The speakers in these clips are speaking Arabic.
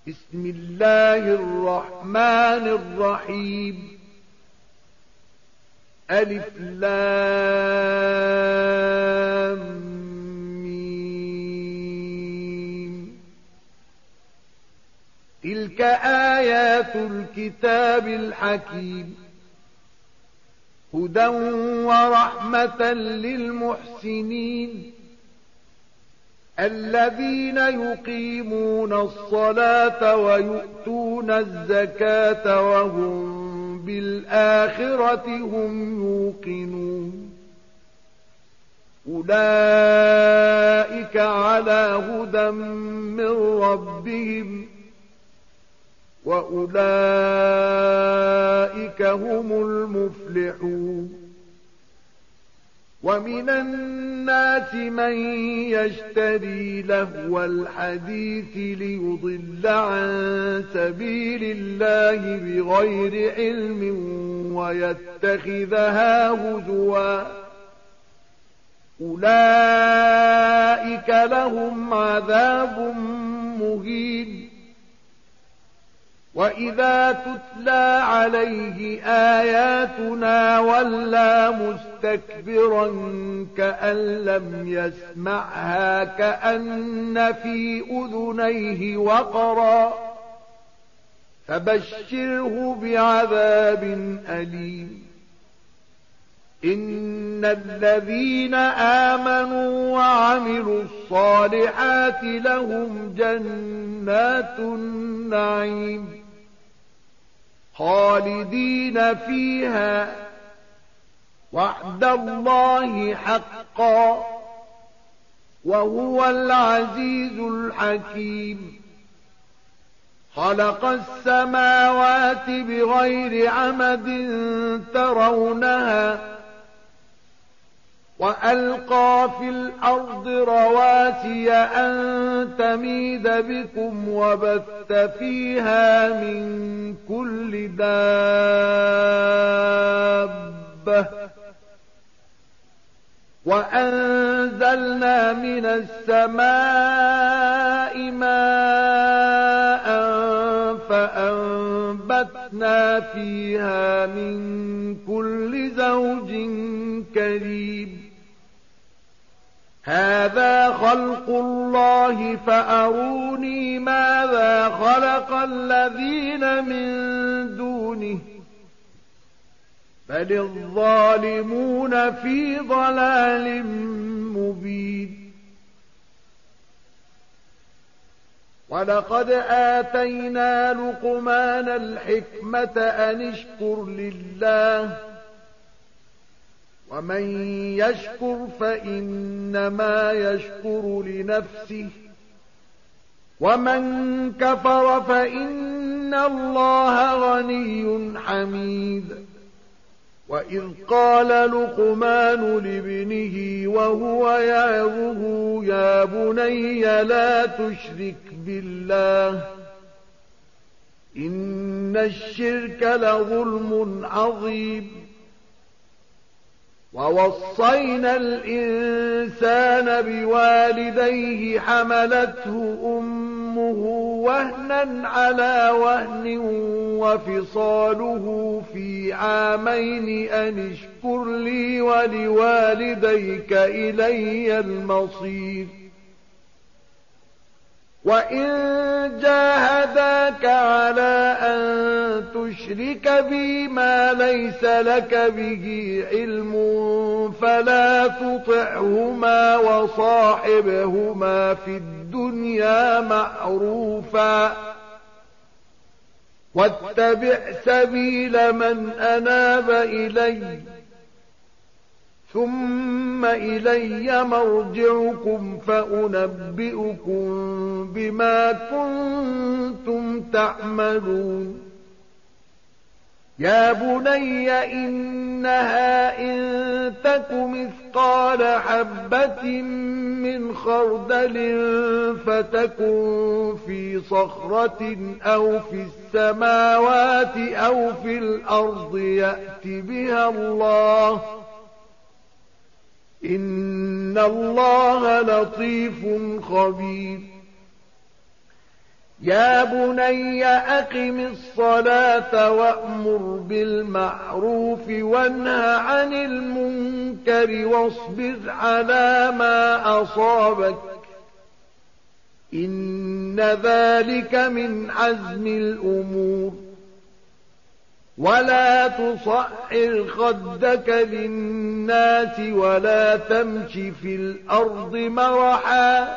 بسم الله الرحمن الرحيم. ألف لام ميم. تلك آيات الكتاب الحكيم، هدى ورحمة للمحسنين الذين يقيمون الصلاة ويؤتون الزكاة وهم بالآخرة هم يوقنون. أولئك على هدى من ربهم وأولئك هم المفلحون. ومن الناس من يشتري لهو الحديث ليضل عن سبيل الله بغير علم ويتخذها هزوا. أولئك لهم عذاب مهين. وإذا تتلى عليه آياتنا ولى مستكبرا كأن لم يسمعها كأن في أذنيه وقرا فبشره بعذاب أليم. إن الذين آمنوا وعملوا الصالحات لهم جنات النعيم خالدين فيها وعد الله حقا وهو العزيز الحكيم. خلق السماوات بغير عمد ترونها وألقى في الأرض رواسي أن تميد بكم وبث فيها من كل دابة وأنزلنا من السماء ماء فأنبتنا فيها من كل زوج كريم. هذا خلق الله فأروني ماذا خلق الذين من دونه بل الظالمون في ضلال مبين. ولقد آتينا لقمان الحكمة أن اشكر لله ومن يشكر فإنما يشكر لنفسه ومن كفر فإن الله غني حميد. وإذ قال لقمان لابنه وهو يعظه يا بني لا تشرك بالله إن الشرك لظلم عظيم. ووصينا الإنسان بوالديه حملته أمه وهنا على وهن وفصاله في عامين أن اشكر لي ولوالديك إلي المصير. وإن جاهداك على أن تشرك بي ما ليس لك به علم فلا تطعهما وصاحبهما في الدنيا معروفا واتبع سبيل من أناب إلي ثم إلي مرجعكم فأنبئكم بما كنتم تعملون. يا بني إنها إن تك مثقال حبة من خردل فتكن في صخرة أو في السماوات أو في الأرض يأت بها الله إن الله لطيف خبير. يا بني أقم الصلاة وأمر بالمعروف وانه عن المنكر واصبر على ما أصابك إن ذلك من عزم الأمور ولا تصعر خدك للناس ولا تمش في الأرض مرحا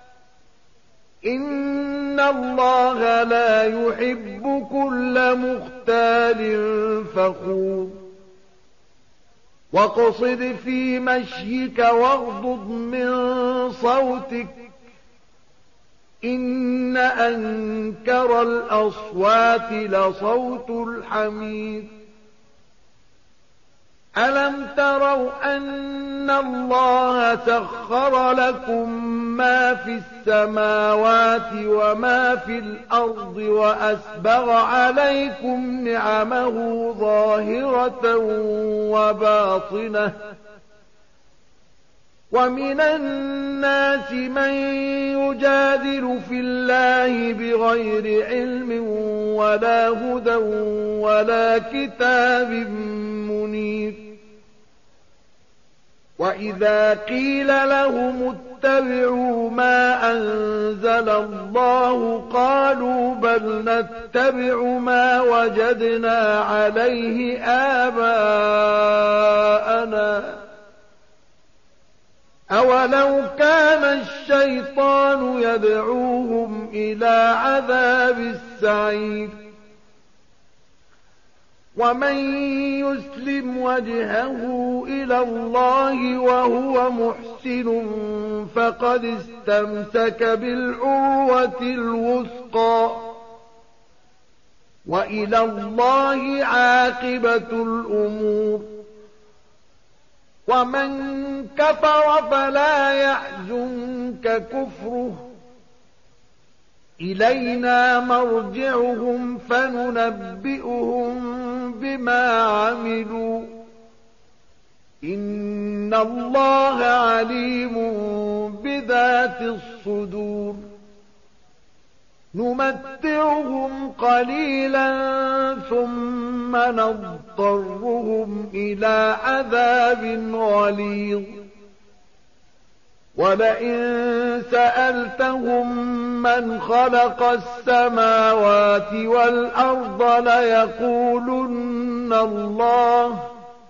إن الله لا يحب كل مختال فخور واقصد في مشيك واغضض من صوتك إن أنكر الأصوات لصوت الحمير ألم تروا أن الله سخر لكم ما في السماوات وما في الأرض وأسبغ عليكم نعمه ظاهرة وباطنة ومن الناس من يجادل في الله بغير علم ولا هدى ولا كتاب منير وإذا قيل لهم اتبعوا ما أنزل الله قالوا بل نتبع ما وجدنا عليه آباءنا أولو كان الشيطان يدعوهم إلى عذاب السعير ومن يسلم وجهه إلى الله وهو محسن فقد استمسك بالعروة الوثقى وإلى الله عاقبة الأمور ومن كفر فلا يحزنك كفره إلينا مرجعهم فننبئهم بما عملوا إن الله عليم بذات الصدور نمتعهم قليلا ثم نضطرهم إلى عذاب غليظ ولئن سألتهم من خلق السماوات والأرض ليقولن الله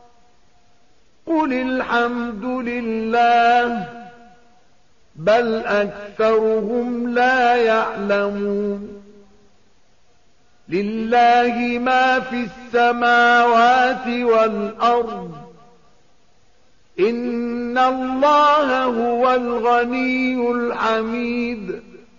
قل الحمد لله بل أكثرهم لا يعلمون لله ما في السماوات والأرض إن الله هو الغني الحميد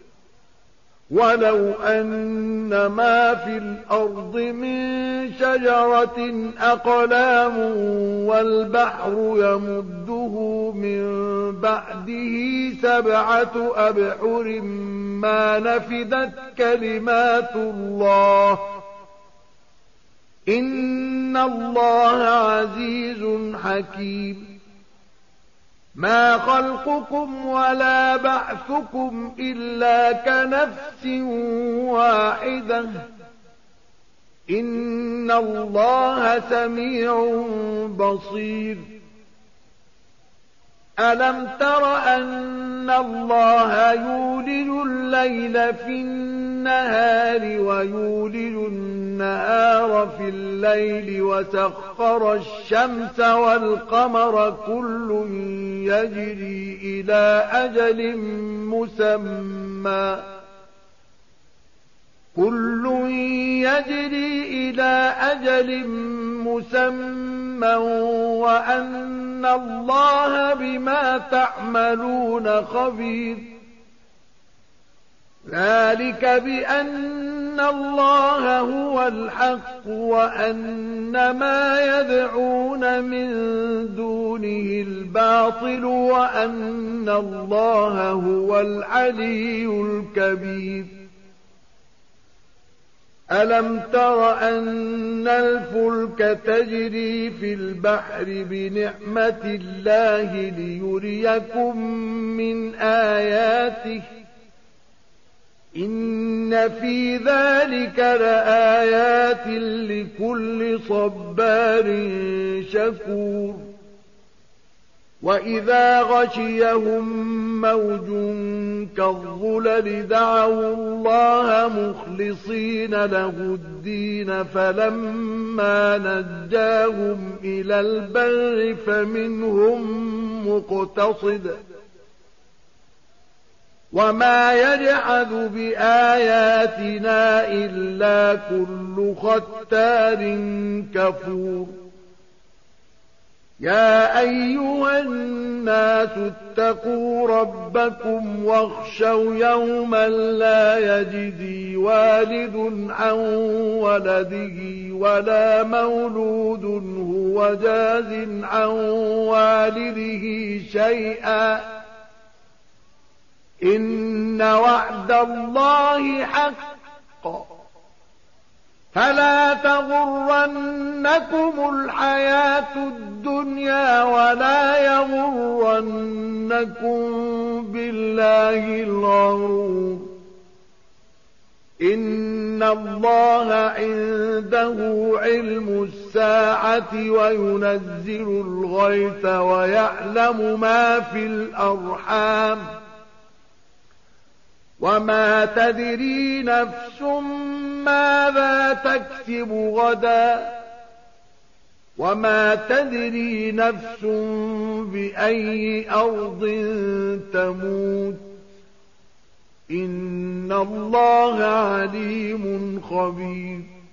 ولو أن ما في الأرض من شجرة أقلام والبحر يمده من بعده 7 أبحر ما نفدت كلمات الله إن الله عزيز حكيم ما خلقكم ولا بعثكم إلا كنفس واحدة إن الله سميع بصير ألم تر أن الله يولج الليل في النهار ويولج النهار في الليل وسخر الشمس والقمر كل يجري إلى أجل مسمى وأن الله بما تعملون خبير ذلك بأن الله هو الحق وأن ما يدعون من دونه الباطل وأن الله هو العلي الكبير ألم تر أن الفلك تجري في البحر بنعمة الله ليريكم من آياته إن في ذلك لآيات لكل صبار شكور وإذا غشيهم موج كالظلل دعوا الله مخلصين له الدين فلما نجاهم إلى البر فمنهم مقتصد وما يجحد بآياتنا إلا كل ختار كفور يا أيها الناس اتقوا ربكم واخشوا يوما لا يجزي والد عن ولده ولا مولود هو جاز عن والده شيئا إن وعد الله حق فلا تغرنكم الحياة الدنيا ولا يغرنكم بالله الغرور إن الله عنده علم الساعة وينزل الغيث ويعلم ما في الأرحام وما تدري نفس ماذا تكسب غدا وما تدري نفس بأي أرض تموت إن الله عليم خبير